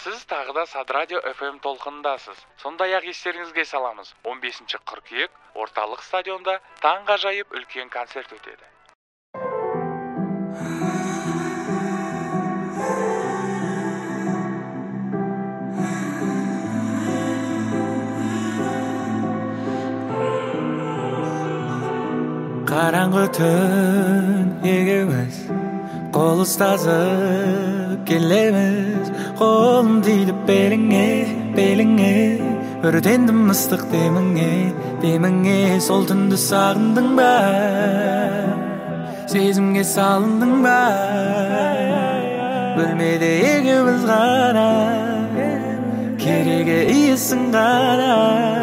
Сіз тағы да Сад Радио FM толқындасыз. Сондай-ақ естеріңізге саламыз. 15 қыркүйек орталық стадионда таңғажайып үлкен концерт өтеді. Қараңғы түн егеміз, қол ұстасып келеміз. Қолым тиді беліңе, өртендім ыстық деміңе. Сол түнді сағындың ба, сезімге салындың ба? Бөлмеде екеуміз ғана, керегі иісің ғана.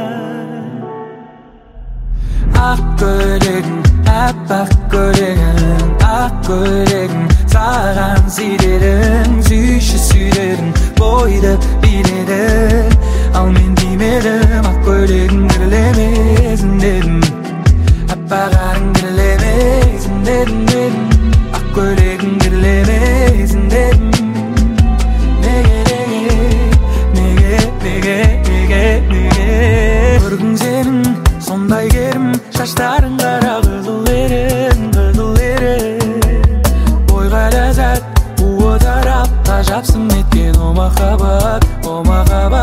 Ақ көйлегің, аппақ көйлегің, ақ көйлегің, саған сүйдерің, сүйдерің, бойды биледің. Ал мен деймедім, ақ көйлегің кірлемесін дедім, аппақ арың кірлемесін дедім, ақ көйлегің кірлемесін дедім. Неге көргің сенің сондай керім, шаштарың қара қызыл ерін. Бойға ләззат, буы тарап, ғажапсың еткен о махаббат.